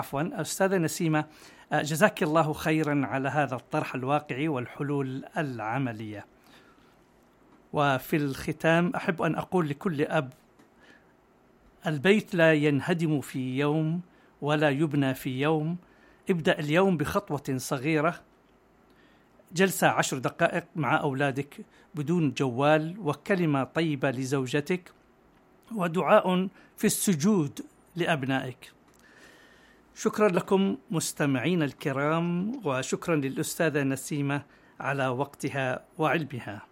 عفوا أستاذة نسيمة، جزاك الله خيرا على هذا الطرح الواقعي والحلول العملية. وفي الختام أحب أن أقول لكل أب: البيت لا ينهدم في يوم ولا يبنى في يوم. ابدأ اليوم بخطوة صغيرة، جلسة 10 دقائق مع أولادك بدون جوال، وكلمة طيبة لزوجتك، ودعاء في السجود لأبنائك. شكرا لكم مستمعين الكرام، وشكرا للأستاذة نسيمة على وقتها وعلمها.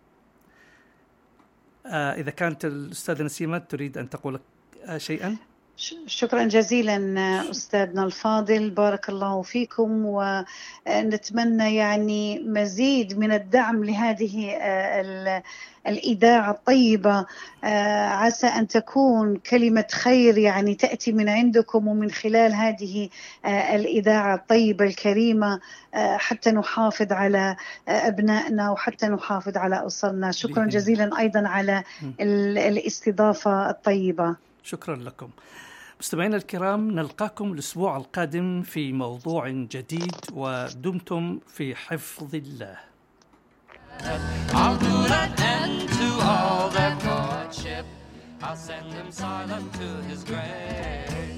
إذا كانت الأستاذة نسيمة تريد أن تقول شيئا. شكرا جزيلا أستاذنا الفاضل، بارك الله فيكم، ونتمنى يعني مزيد من الدعم لهذه الإذاعة الطيبة. عسى أن تكون كلمة خير يعني تأتي من عندكم ومن خلال هذه الإذاعة الطيبة الكريمة، حتى نحافظ على أبنائنا وحتى نحافظ على أسرنا. شكرا جزيلا أيضا على الاستضافة الطيبة. شكرا لكم. مستمعينا الكرام، نلقاكم الأسبوع القادم في موضوع جديد، ودمتم في حفظ الله. I'll do an end to all their courtship. I'll send him silent to his grave.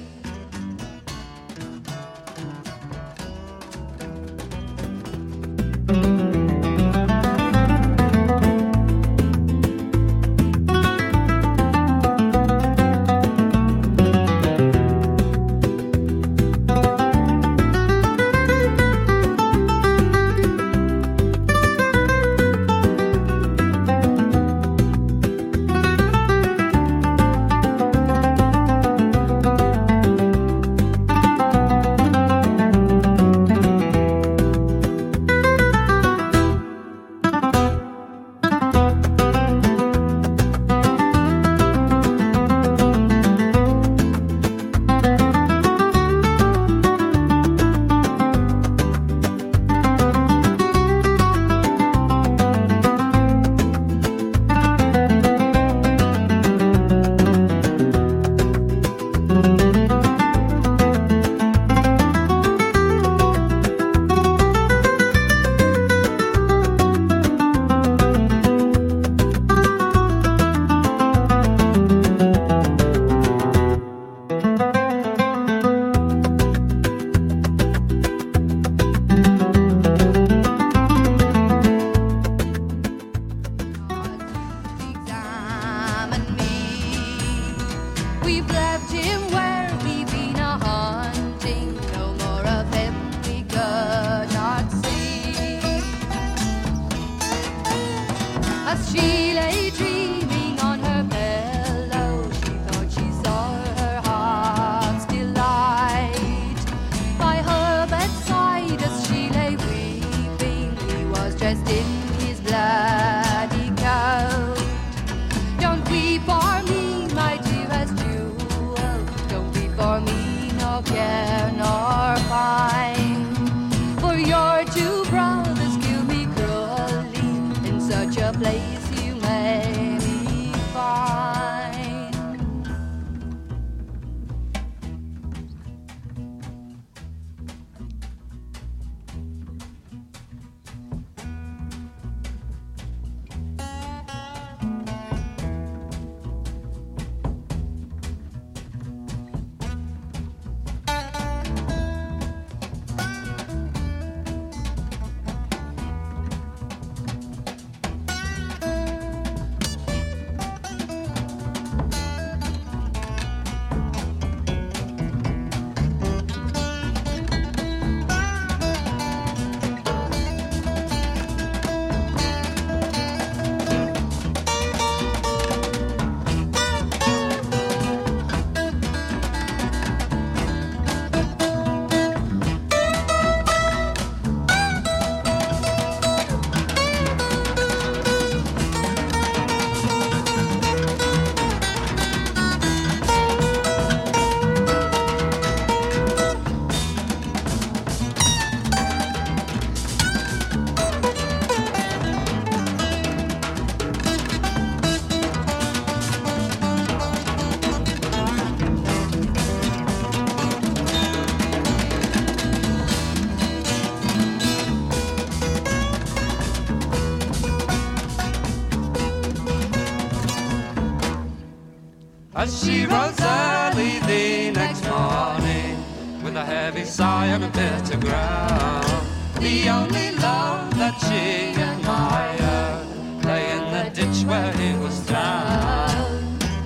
as she rose early the next morning with a heavy sigh and a bitter groan. The only love that she admired lay in the ditch where he was drowned.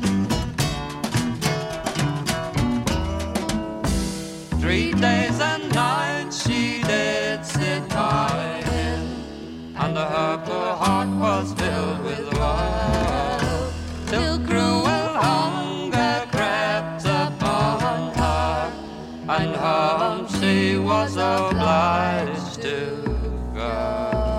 3 days and nights she did sit by him, and her poor heart was filled with woe, till cruel hunger crept upon her, and home she was obliged to go.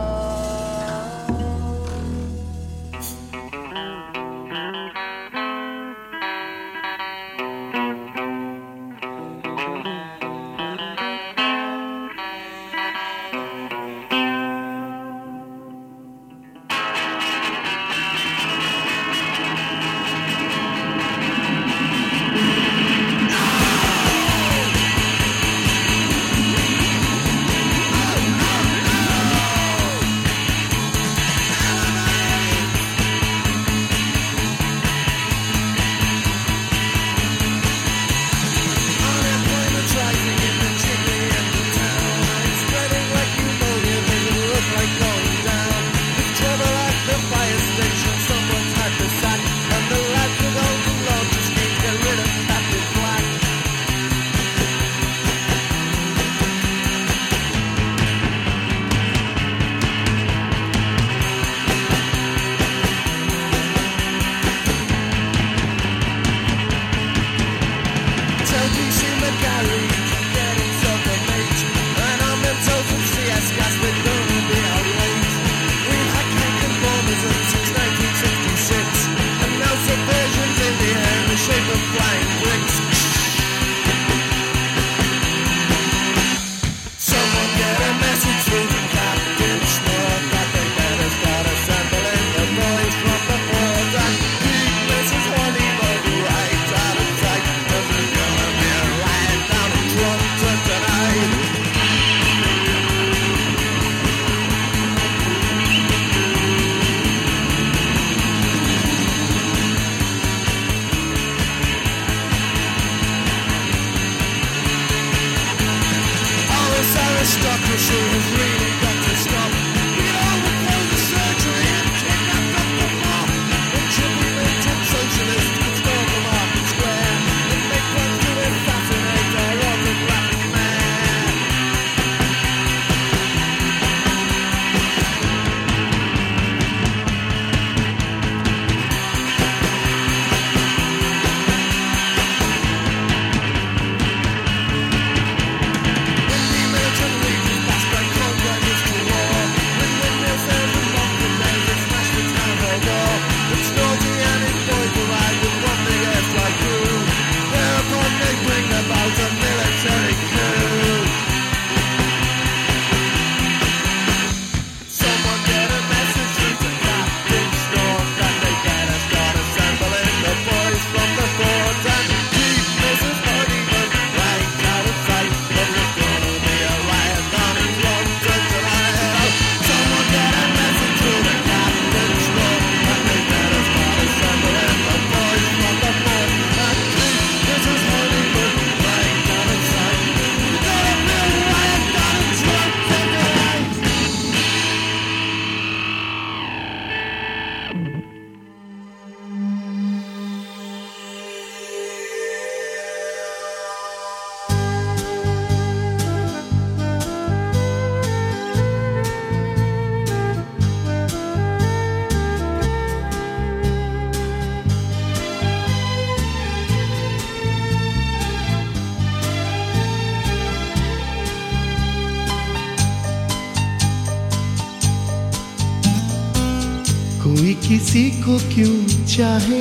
कोई किसी को क्यों चाहे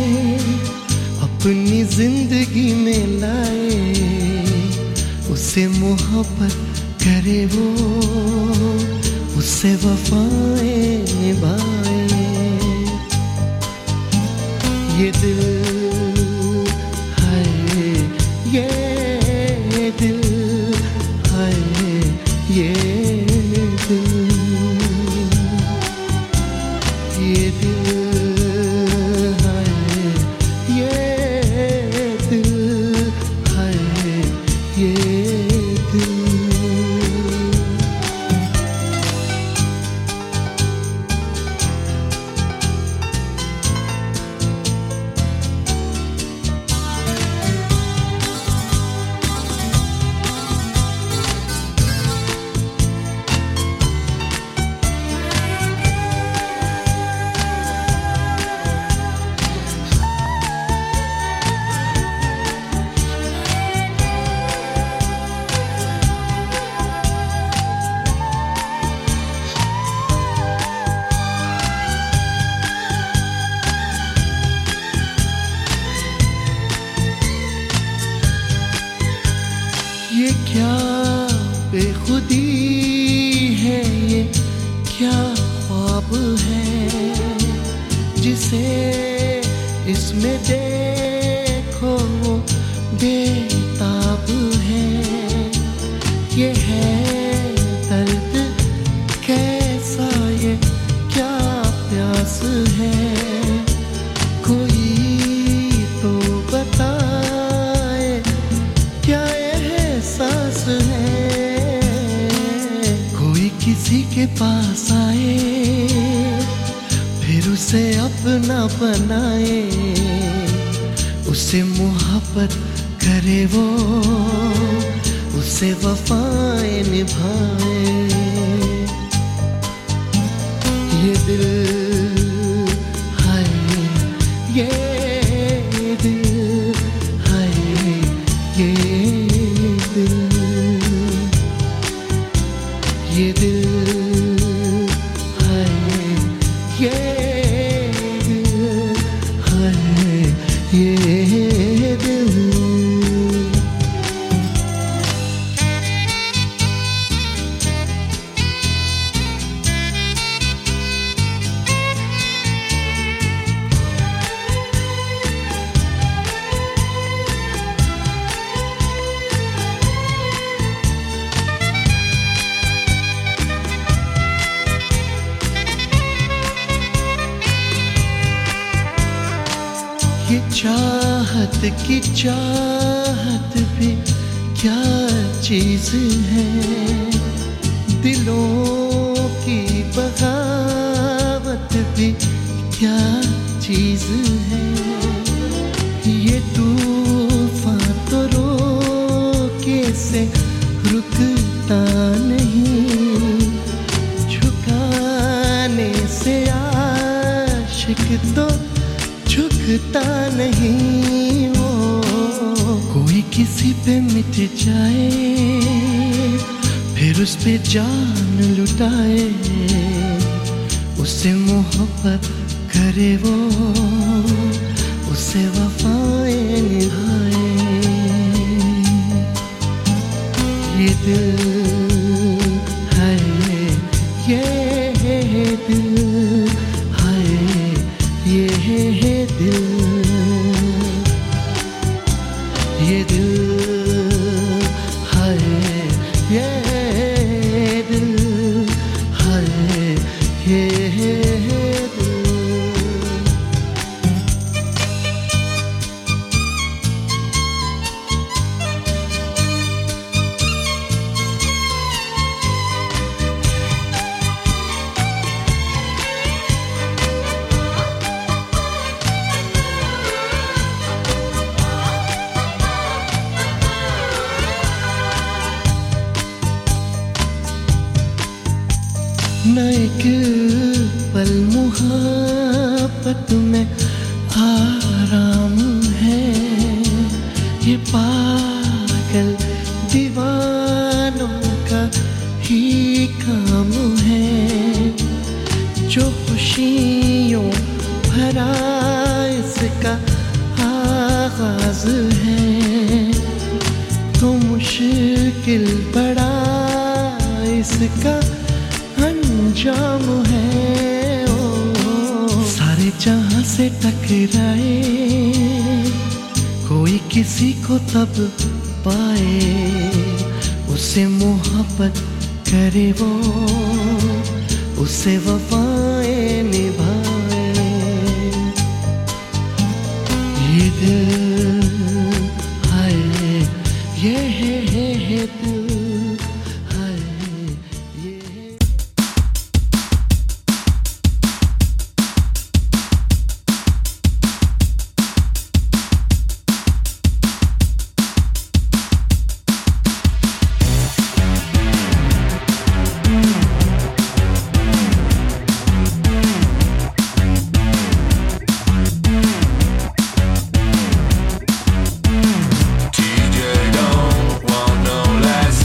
अपनी जिंदगी में लाए, उससे मोहब्बत करे वो, उससे वफाएं निभाए। ये दिल है, ये दिल है, ये दिल, ये दिल है, ये बेखुदी है ये क्या ख्वाब है जिसे इसमें देखो वो बेताब है ये है दर्द कैसा ये क्या प्यास है कोई तो बताए क्या एहसास है कोई किसी के पास आए फिर उसे अपना बनाए उसे मोहब्बत करे वो उसे वफाएं निभाए ये दिल हाय ये दिल हाय ये दिल ये दिल हाय ये दिल हाय ये दिल ये चाहत की चाहत भी क्या चीज है दिलों की बगावत भी क्या चीज है ये तूफान तो रोके से रुकता नहीं झुकाने से आशिक तो झुकता नहीं वो कोई किसी पे मिट जाए फिर उस पे जान लुटाए उससे मोहब्बत करे वो उससे वफाएं निभाए ये दिल है ये दिल है ये दिल ये दिल है ये दिल है ये दिल न एक पल मुहब्बत में आराम है ये पागल दीवानों का ही काम है जो खुशियों भरा इसका आगाज है तो मुश्किल बड़ा इसका अंजाम है ओ सारे जहां से टकराए कोई किसी को तब पाए उससे मोहब्बत करे वो उससे वफाएं निभाए ये दिल हाय ये दिल TJ don't want no less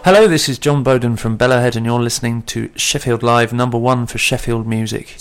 Hello, this is John Bowden from Bellowhead, and you're listening to Sheffield Live, number one for Sheffield music.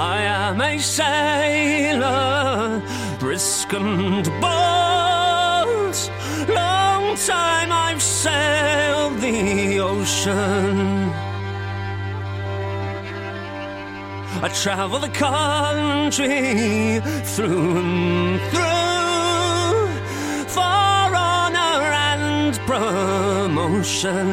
I am a sailor, brisk and bold. Long time I've sailed the ocean. I travel the country through and through for honor and promotion.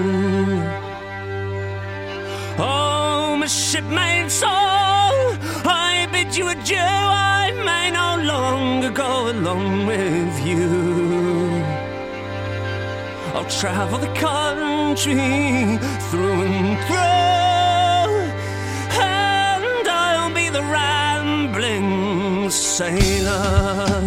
Oh, my shipmate soul, I bid you adieu. I may no longer go along with you. I'll travel the country through and through, and I'll be the rambling sailor.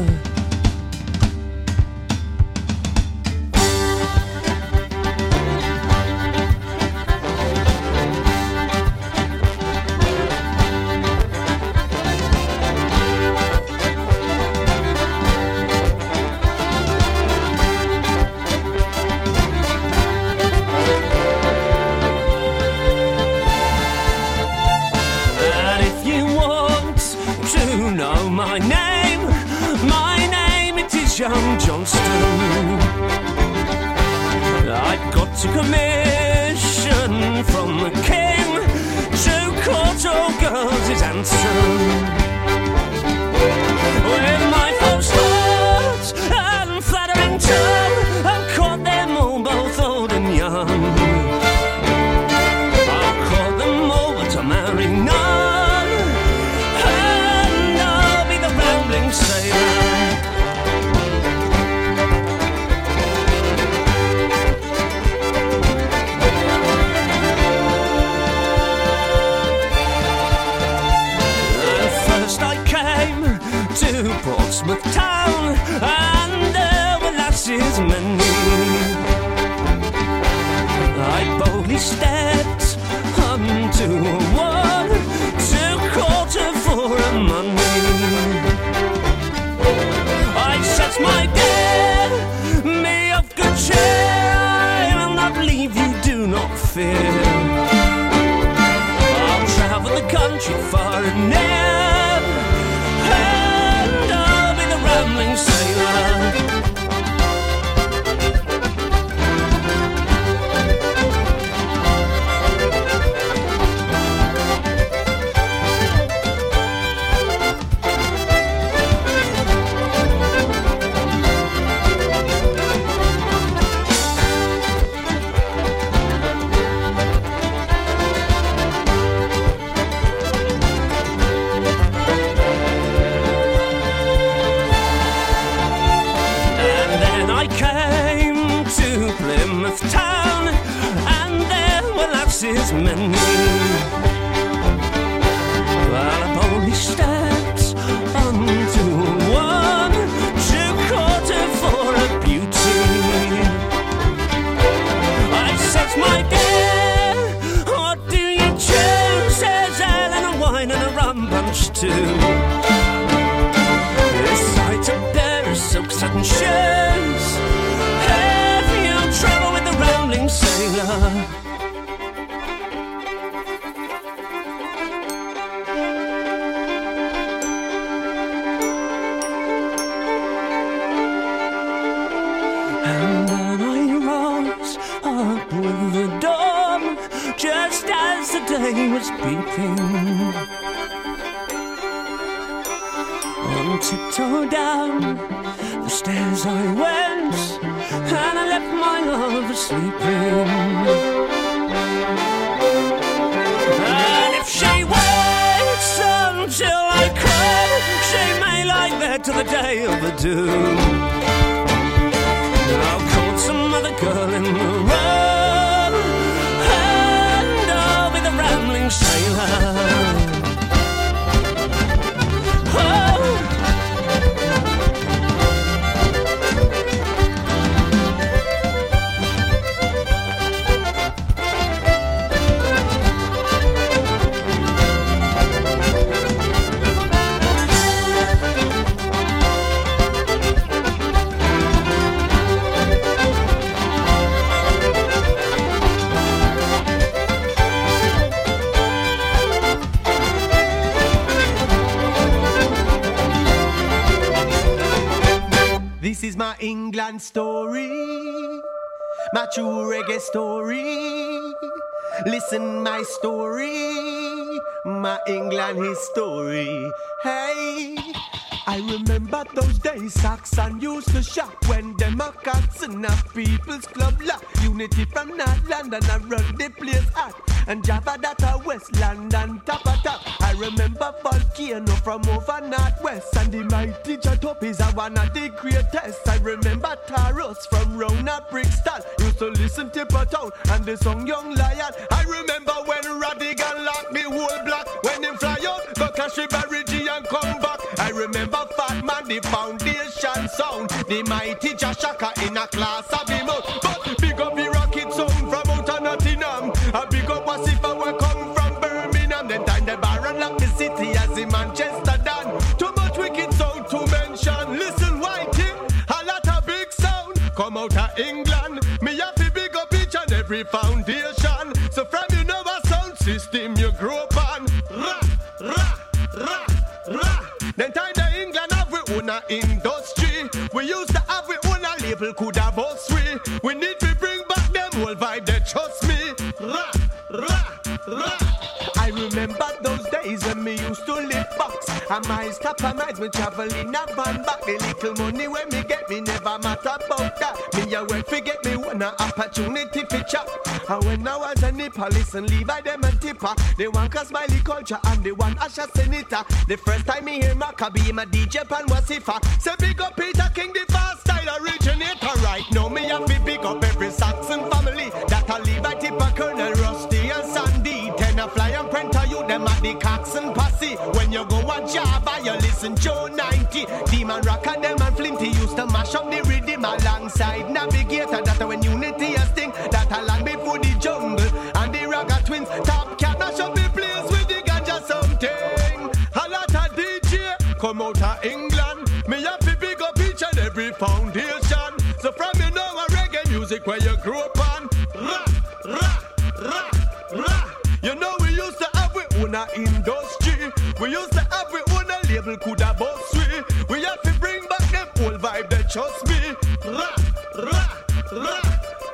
Young Johnston, I'd got a commission from the king to court all girls his answer. With my false heart and flattering tongue, I've caught them all, both old and young. I'll call them all, but I'll marry none, and I'll be the rambling sailor. To Portsmouth town, and there were lasses many. I boldly stepped unto one, to court her for her money. I said, my dear, be of good cheer, I will not leave you, do not fear. I'll travel the country far and near, rambling sailor. Town, and there were lasses many. Well, I've only stepped unto one, to court her for her beauty. I said, my dear, what do you choose? Says ale and a wine and a rum punch too. This sight of bear, silk satin shoes. Travel with the rambling sailor. And then I rose up with the dawn, just as the day was peeping. On tiptoe down the stairs I went, and I left my lover sleeping. And if she waits until I come, she may lie there till the day of the doom. I'll call some other girl in the room, and I'll be the rambling sailor. Oh. This is my England story, my true reggae story. Listen my story, my England history. Hey, I remember those days Saxon used to shop when them a cats in a people's club lock. Unity from North London, I run the place hot. And Java that a West London top a top. I remember Volcano from over Northwest. And the mighty Jatop is a one of the greatest. I remember Taros from round at Brixton. Used to listen to Town and the song Young Lion. I remember when Radigan locked the whole block. When him fly out, go cash Barry G and come back. I remember Fat Man, the foundation sound. The mighty Jashaka in a class of him out. But big up the rocket song from out of Nottingham. A big up Wasifa we come from Birmingham. Then time the Baron lock the city as in Manchester done. Too much wicked sound to mention. Listen Whitey, a lot of big sound come out of England. Me have to big up each and every foundation. So from you know a sound system you grow up on. Ra, ra, ra, ra. Then time the England have we own a industry. We used to have we own a label could have us we need to bring back them whole vibe they trust me. Ra, ra, ra. I remember those days when me used to live box. And my stop and miles me travel in a van back. The little money when me get me never matter about that. Me a wait forget me want a opportunity to chop. And when I was a Nepalese and Levi them and Tipper, they want a smiley culture and they want Asha Senator. The first time me hear Maccabi, my DJ Pan Wasifa. Say big up Peter King, the fast style originator. Right now me have to big up every Saxon family. That a Levi Tipper, Colonel Rusty and Sandy. Ten a fly and Prenter you them at the Coxon Posse. When you go a Java you listen Joe 90. Demon Rock and them and Flinty used to mash up the rhythm alongside Navigator. That when Unity a sting, that a land before the jungle. And the Raga Twins, Top Cat mash up the place with the ganja something. A lot of DJ come out of England. Me have to big up each and every foundation. So from you know a reggae music where you grew up on. Ra, ra, ra, ra. You know we used to have we own a industry. We used to have we own a label could have boss we have to bring back them whole vibe they trust me. Ra, ra, ra.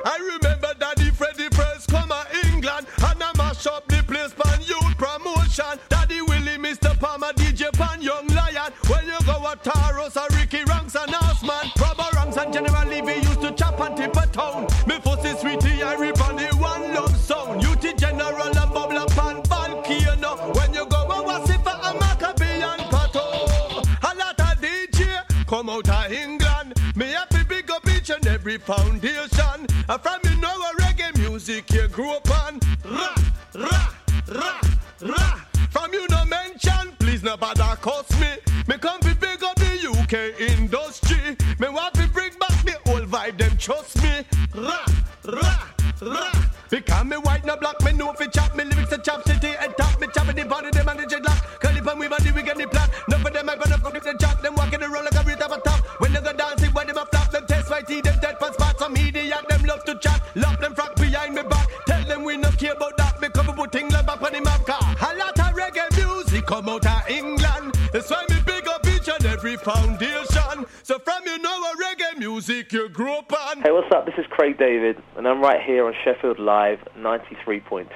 I remember Daddy Freddy first come to England. And I mash up the place pan youth promotion. Daddy Willie, Mr. Palmer, DJ Pan, Young Lion. When you go at Taros or Ricky Ranks and Osman, Robert Ranks and General Levy used to chop and tip a town. Me fussy sweetie, I rip on the one love sound. UT General and Bubble up and Volcano. When you go at Wasifa and Maccabi and Pato. A lot of DJ come out of England. Me have to big up each and every foundation. And from you know a reggae music you grew up on. Ra, ra, ra, ra. From you no mention, please no bother cost me. Me come to big up the UK industry. Me want to bring back the old vibe, them trust me. Ra, ra, ra. Because me white no black, me know fi chop. Me lyrics to chop city and top. Me chop the body, them and the dreadlock. Curly pan we body, we get the plan. None of them I gonna fuck the chop. Them walking the roll like a real top of top. When they go dancing, when them a flap, them test my tea, them dead pan spots. Some idiot, them love to chat. Love them frack behind me back. Tell them we no care about that. Me come put things back on the map car. A lot of reggae music come out of England. That's why me big up each and every foundation. So from you know a reggae music you grew up on. Hey, what's up? This is Craig David, and I'm right here on Sheffield Live 93.2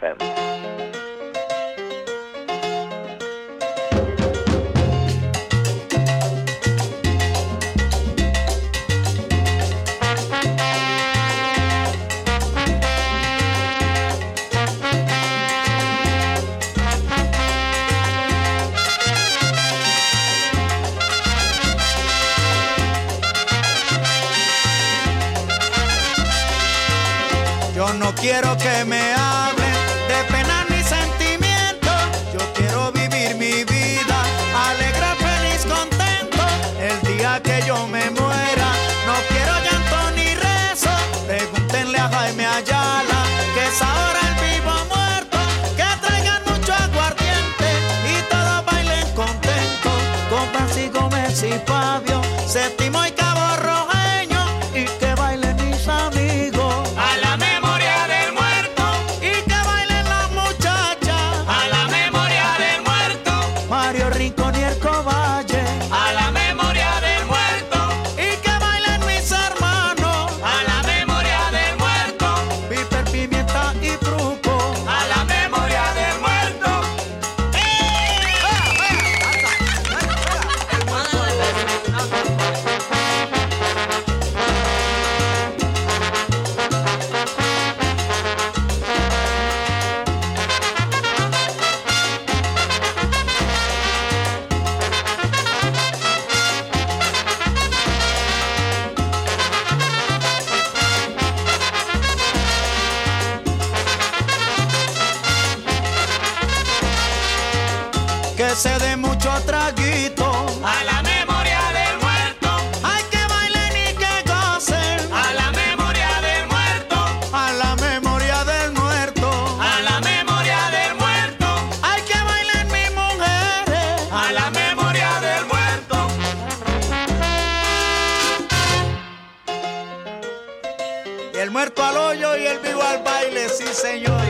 FM. Yo no quiero que me hablen de pena ni sentimiento. Yo quiero vivir mi vida alegre, feliz, contento. El día que yo me muera, no quiero llanto ni rezo. Pregúntenle a Jaime Ayala, que es ahora el vivo muerto. Que traigan mucho aguardiente y todos bailen contentos. Con Francis Gómez y Fabio, Séptimo y Cabo Rojeño. Y que bailen mis amigos. A la memoria del muerto. Y que bailen las muchachas. A la memoria del muerto. Mario Rincón y el Covalle. A la memoria del muerto. Y que que se dé mucho traguito a la memoria del muerto, hay que bailen y que gocen a la memoria del muerto, a la memoria del muerto, a la memoria del muerto, hay que bailen mis mujeres a la memoria del muerto. y el muerto al hoyo y el vivo al baile, sí señor.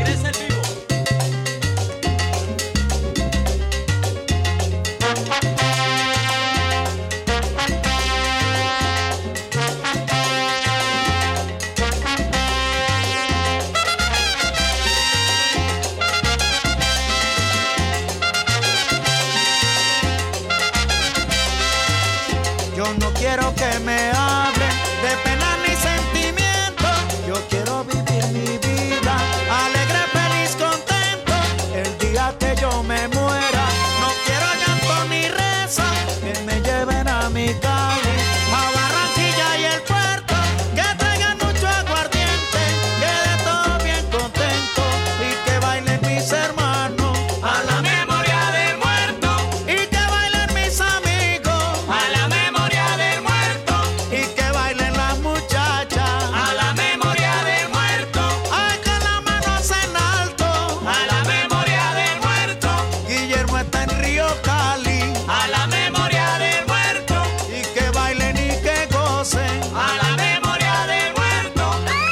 Yo no quiero que me hablen de pena ni sentimiento. Yo quiero vivir mi vida alegre, feliz, contento. El día que yo me muera, no quiero llanto ni reza. Que me lleven a mi Cali, a Barranquilla y el puerto. Que traigan mucho aguardiente, que de todo bien contento. Y que bailen mis hermanos A la memoria del muerto, y que bailen mis amigos a la memoria del muerto, y que bailen las muchachas. a la memoria del muerto, Ay, con las manos en alto. a la memoria del muerto, Guillermo está en Río Cali. a la memoria del muerto, Y que bailen y que gocen. a la memoria del muerto.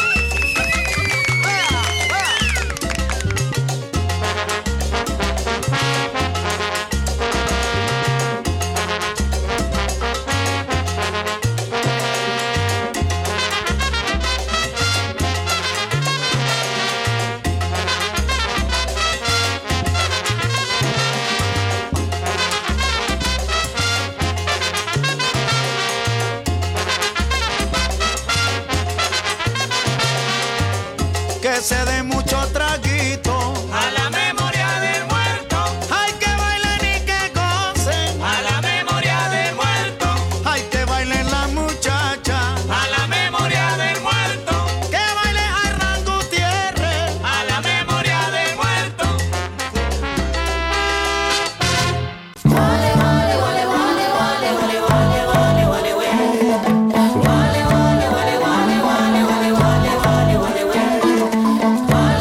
Que se dé mucho traguito. A la memoria del muerto, Ay, que bailen y que gocen. a la memoria del muerto, Ay, que bailen las muchachas. a la memoria del muerto, Que baile Arran Gutiérrez. a la memoria del muerto. Vale,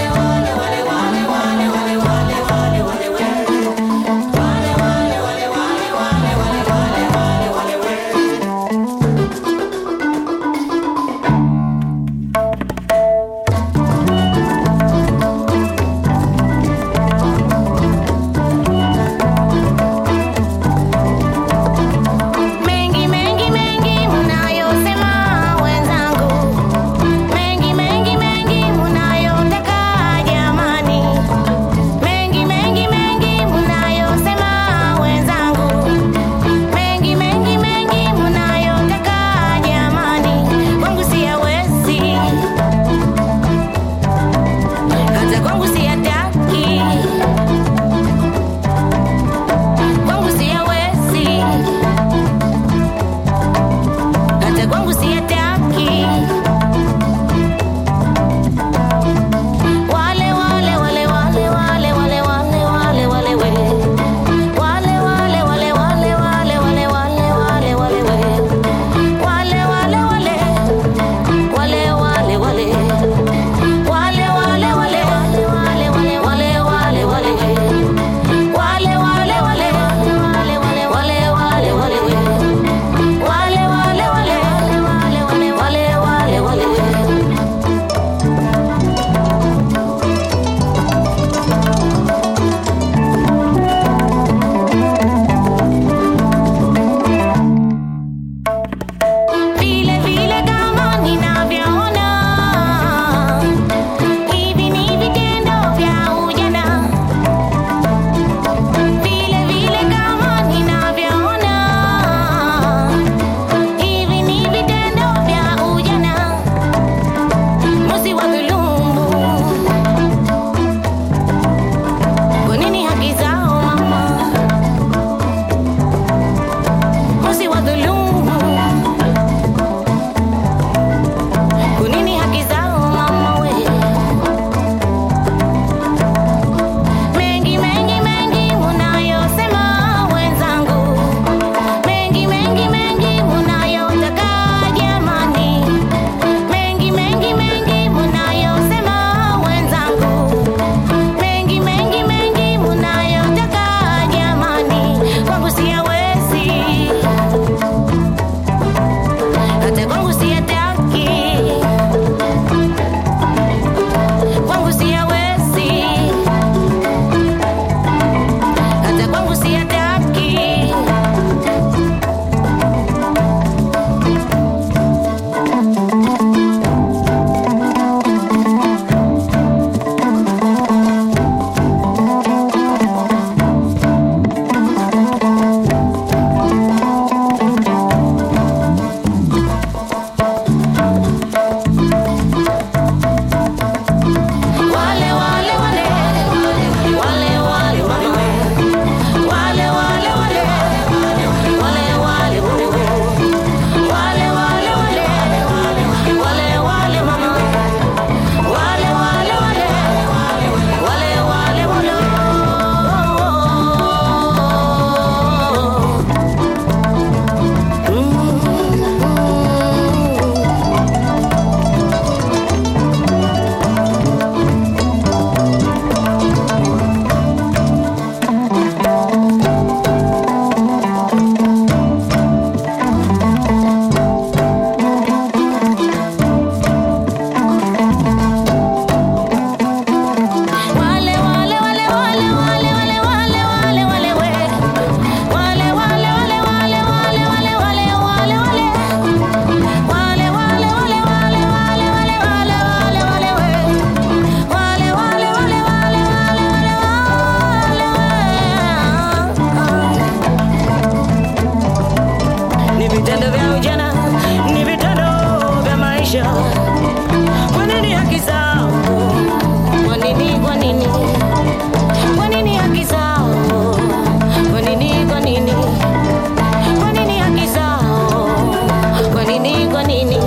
ni vitendo vya maisha. Kwa nini haki zao? Kwa nini, kwa nini? Kwa nini haki zao? Kwa nini, kwa nini? Kwa nini haki zao? Kwa nini, kwa nini?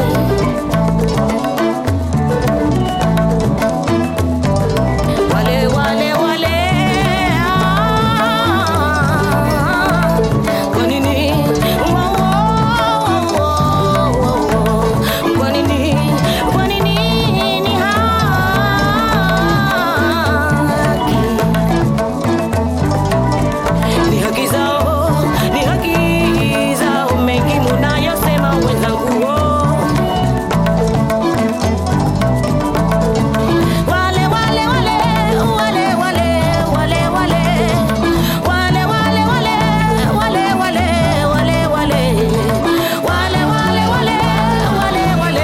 Wale wale wale kwa nini? Kwa nini? Kwa nini ni haki? Ni haki zao, ni haki zao, mengi munayosema wenzangu. Wale wale wale wale wale wale wale wale wale wale wale wale wale wale wale wale wale wale wale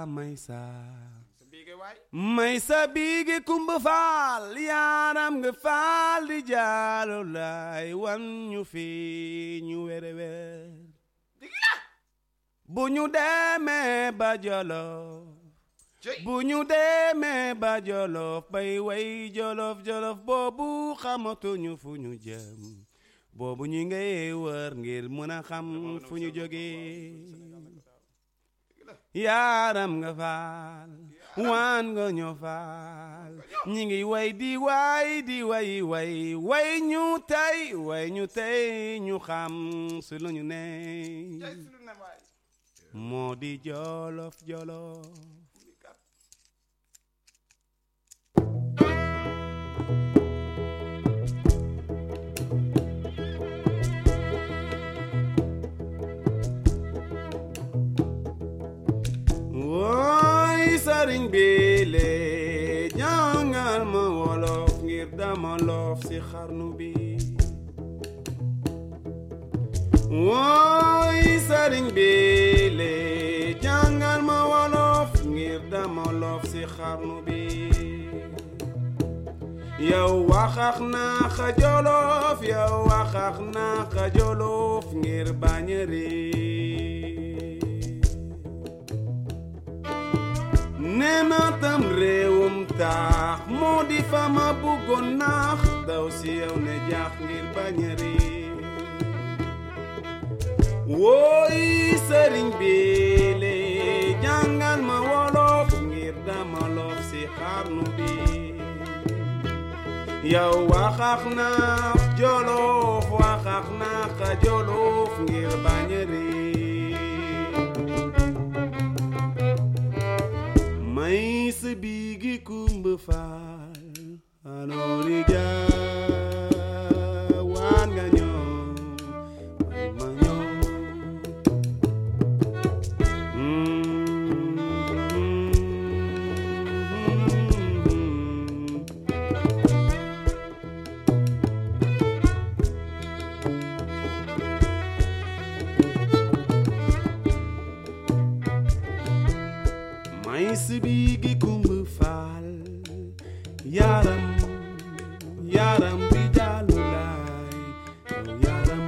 Maysa Maysa biige kumba faal yaaram nga faal di jaalo lay wan ñu fi ñu were wer bu ñu demee ba Jolof bu ñu demee ba Jolof bay way Jolof Jolof boobu xamatuñu fu ñu jëm boobu ñu ngay wër ngir mën a xam fu ñu jógee yaaram nga faal waan nga ñoo faal ñi ngi way di way ñu tey ñu xam su lu ñu ne moo di Jolof Jolof woy sëriñ bi le jàngal ma wolof ngir dama loof ci xarnu bi woy sëriñ bi le jàngal ma wolof ngir dama loof ci xarnu bi yow waxax naa xa Jolof yow waxax naa xa Jolof ngir bañ a neena tam réewum taax moo di fa ma bëggoon naax daw si yow ne jaax ngir bañ a réer wooy sëriñ bi le jàngal ma wolof ngir dama loof si xarnu bi yow waxax naax Jolof waxax naax Jolof ngir bañ a réer Maysa biigi kumba faal anoori jaa waan nga ñoo way ma ñoo Maysa biigi kumba faal yaram bi jaalu laay yaram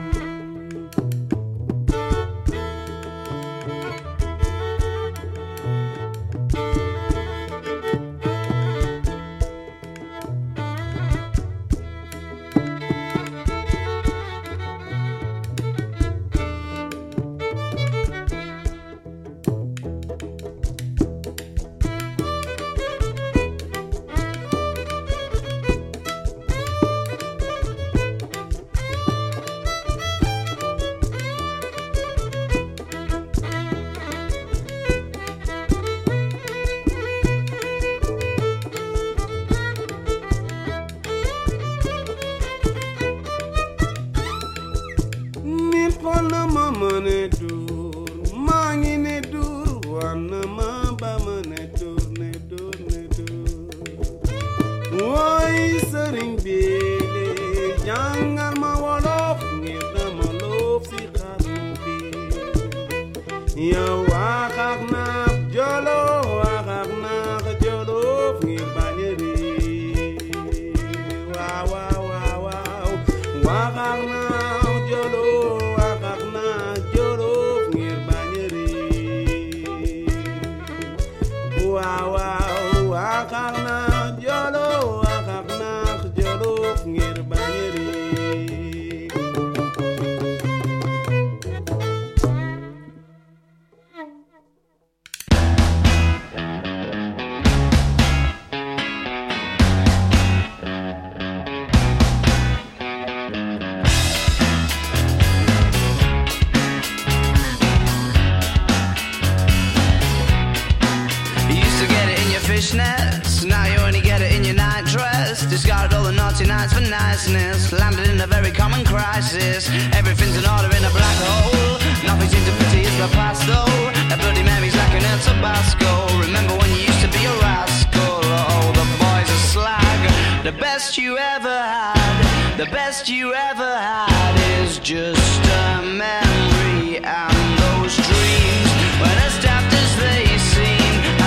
fishnets. Now you only get it in your night dress. Discarded all the naughty nights for niceness. Landed in a very common crisis. Everything's in order in a black hole. Nothing seems to pity is the past though. A Bloody Mary's like an El Tabasco. Remember when you used to be a rascal? Oh, the boys are slag. The best you ever had, the best you ever had is just a memory. And those dreams, when as daft as they seem,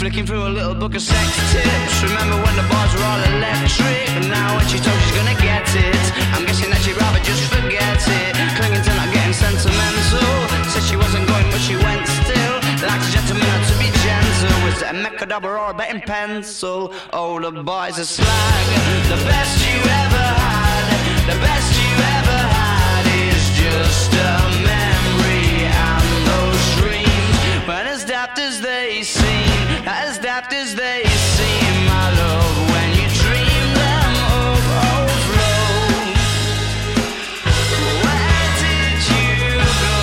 flicking through a little book of sex tips. Remember when the bars were all electric? But now when she told she's gonna get it, I'm guessing that she'd rather just forget it. Clinging to not getting sentimental. Said she wasn't going but she went still. Like a gentleman had to be gentle. Was it a Mechadabra or a betting pencil? Oh, the boys are slag. The best you ever had, the best you ever had is just a memory. And those dreams, when as daft as they seem, as daft as they seem, my love, when you dream them overflow. Where did you go?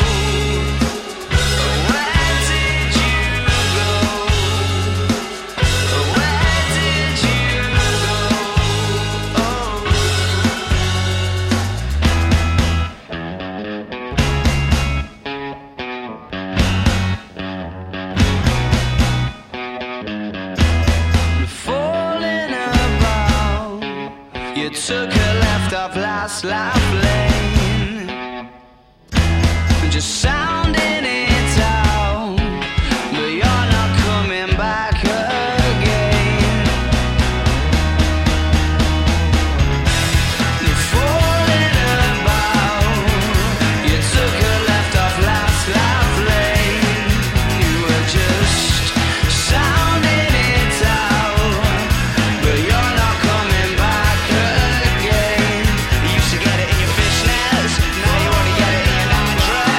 Where did you go? Where did you go? Falling about, you took a left off last life lane, just sat